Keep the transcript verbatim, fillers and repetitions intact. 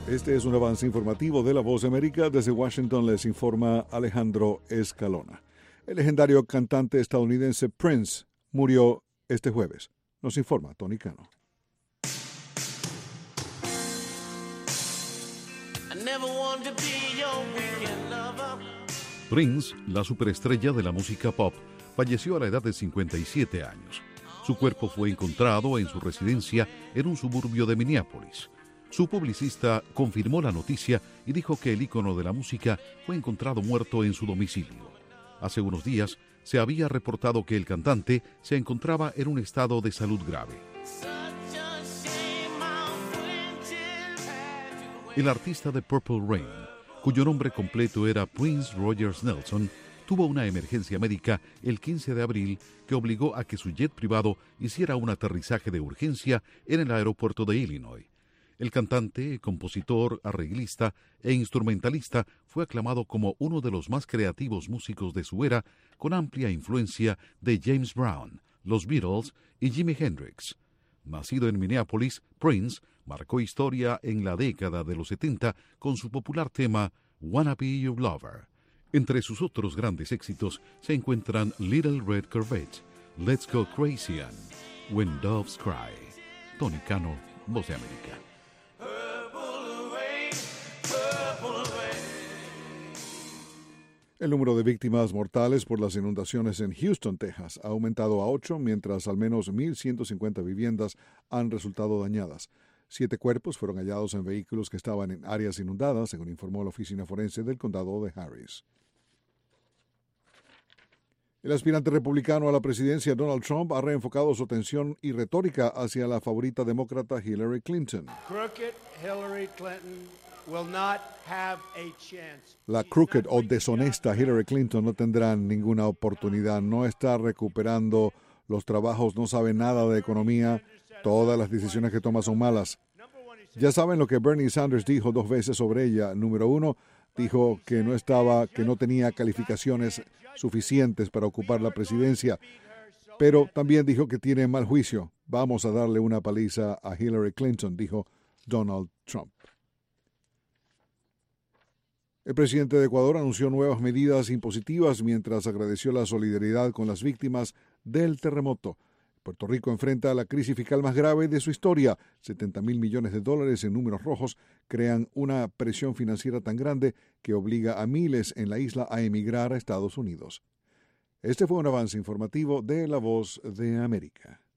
Este es un avance informativo de La Voz de América. Desde Washington les informa Alejandro Escalona. El legendario cantante estadounidense Prince murió este jueves. Nos informa Tony Cano. Prince, la superestrella de la música pop, falleció a la edad de cincuenta y siete años. Su cuerpo fue encontrado en su residencia en un suburbio de Minneapolis. Su publicista confirmó la noticia y dijo que el ícono de la música fue encontrado muerto en su domicilio. Hace unos días se había reportado que el cantante se encontraba en un estado de salud grave. El artista de Purple Rain, cuyo nombre completo era Prince Rogers Nelson, tuvo una emergencia médica el quince de abril que obligó a que su jet privado hiciera un aterrizaje de urgencia en el aeropuerto de Illinois. El cantante, compositor, arreglista e instrumentalista fue aclamado como uno de los más creativos músicos de su era, con amplia influencia de James Brown, los Beatles y Jimi Hendrix. Nacido en Minneapolis, Prince marcó historia en la década de los setenta con su popular tema Wanna Be Your Lover. Entre sus otros grandes éxitos se encuentran Little Red Corvette, Let's Go Crazy and When Doves Cry. Tony Cano, Voz de América. El número de víctimas mortales por las inundaciones en Houston, Texas, ha aumentado a ocho, mientras al menos mil ciento cincuenta viviendas han resultado dañadas. Siete cuerpos fueron hallados en vehículos que estaban en áreas inundadas, según informó la oficina forense del condado de Harris. El aspirante republicano a la presidencia, Donald Trump, ha reenfocado su atención y retórica hacia la favorita demócrata Hillary Clinton. Crooked Hillary Clinton will not have a chance. La crooked o deshonesta Hillary Clinton no tendrá ninguna oportunidad. No está recuperando los trabajos, no sabe nada de economía. Todas las decisiones que toma son malas. Ya saben lo que Bernie Sanders dijo dos veces sobre ella. Número uno, dijo que no estaba, que no tenía calificaciones suficientes para ocupar la presidencia, pero también dijo que tiene mal juicio. Vamos a darle una paliza a Hillary Clinton, dijo Donald Trump. El presidente de Ecuador anunció nuevas medidas impositivas mientras agradeció la solidaridad con las víctimas del terremoto. Puerto Rico enfrenta la crisis fiscal más grave de su historia. setenta mil millones de dólares en números rojos crean una presión financiera tan grande que obliga a miles en la isla a emigrar a Estados Unidos. Este fue un avance informativo de La Voz de América.